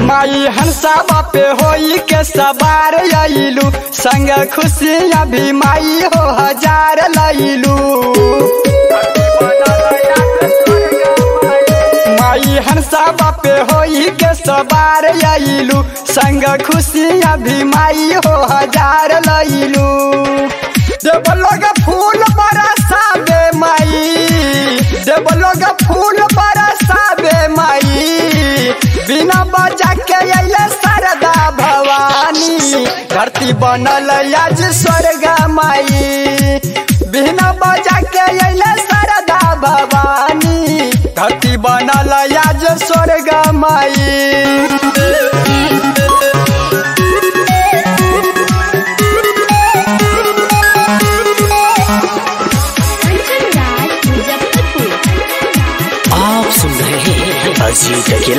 माई हंसा बापे होई के सवार आइलू संग खुशियाँ भी माई हो हजार लैलू। माई हंसा बापे होई के सवार आइलू संग खुशियाँ भी माई हो हजार लैलू। देव लोग फूल बरसावे माई, देव लोग फूल बरसावे माई, बिना बजा के अइले शारदा भवानी, धरती बनल आज स्वर्ग माई। बिना बजा के अइले शारदा भवानी, धरती बनल आज स्वर्ग माई। अजीत अकेला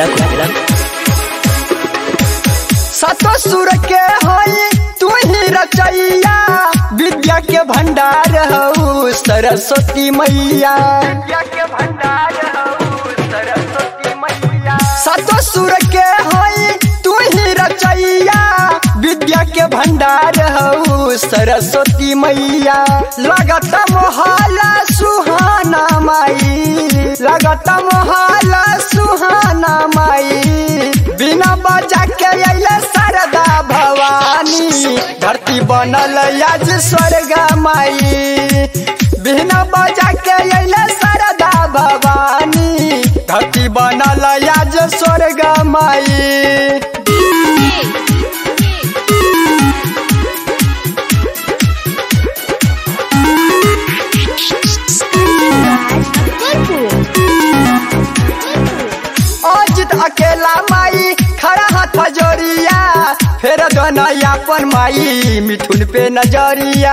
सतो सुर के होई तू ही रचैया, विद्या के भंडार हऊ सरस्वती मैया। विद्या के भंडार हऊ सरस्वती मैया। सतो सुर के होई तू ही रचैया, विद्या के भंडार हऊ सरस्वती मैया। लगत मोहला सुहाना माई, लगत मोहला सुहाना माई, बिना बजा के अइले शारदा भवानी, धरती बनल आज स्वर्ग माई। बिना बजा के अइले शारदा भवानी, धरती बनल आज स्वर्ग माई। अजित अकेला माई खड़ा हाथ जोड़िया, फेर दोनयापन माई मिथुन पे नजरिया।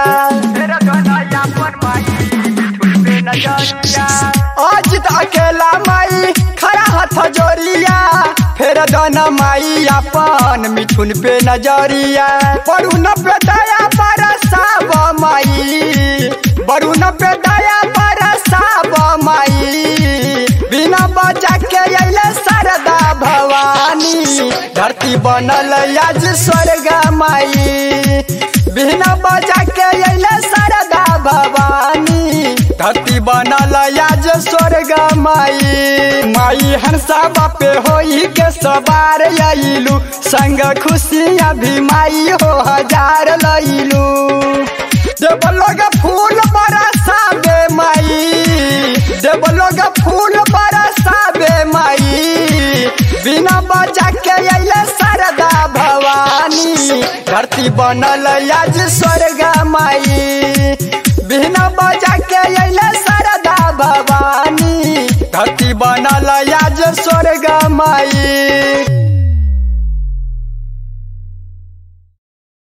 अजित अकेला माई खड़ा हाथ जोड़िया, फेर दोन माई अपन मिथुन पे नजरिया। बरुन पे दया बरसाव माई, बरुन पे दया बरसाव माई, बिना बजा के अइले शारदा भवानी, धरती बनल आज स्वर्ग माई। बिना बजा के अइले शारदा भवानी, धरती बनल आज स्वर्ग माई। माई हंसा बापे होई के सवार आइलू संग खुशियाँ भी माई हो हजार लैलू। देव लोग फूल बरसावे माई, देव लोग फूल बरसावे माई, बिना बजा के अइले शारदा भवानी, धरती बनल आज स्वर्ग माई। बिना बजा के अइले